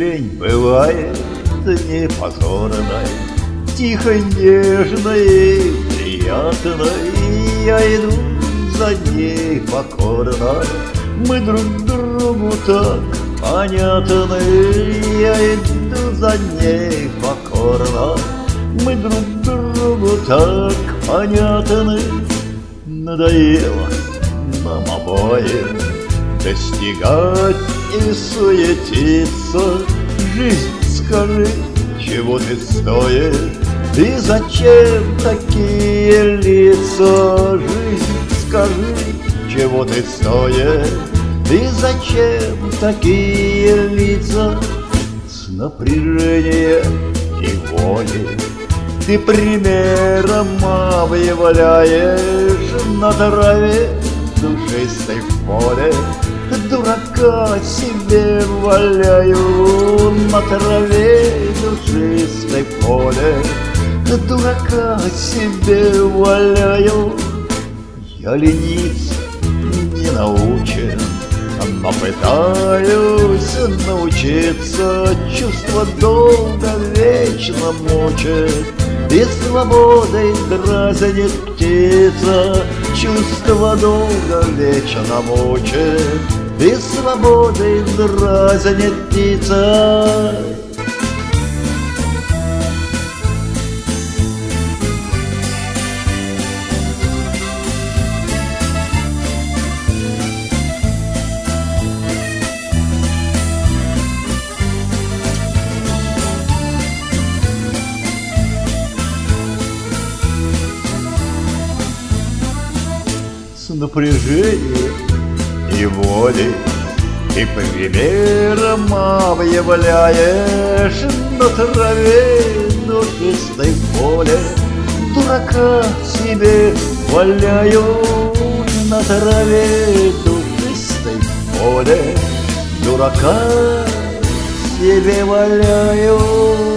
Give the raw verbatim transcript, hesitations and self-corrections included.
жизнь бывает непозорной, тихой, нежной и приятной. Я иду за ней покорно, мы друг другу так понятны. Я иду за ней покорно, мы друг другу так понятны. Надоело нам обоим достигать и суетиться. Жизнь, скажи, чего ты стоишь, и зачем такие лица? Жизнь, скажи, чего ты стоишь, и зачем такие лица? С напряжением и волей ты примером объявляешь на траве душистой в поле. Дурака себе валяю на траве душистой в поле. Дурака себе валяю. Я лениться не научен, но пытаюсь научиться. Чувство долго вечно мучит, и свободой дразнит птица. Чувство долго вечно мучит, и свободой дразнит птица. С напряжением и волей ты примером объявляешь на траве душистой в поле. Дурака себе валяю на траве душистой в поле. Дурака себе валяю.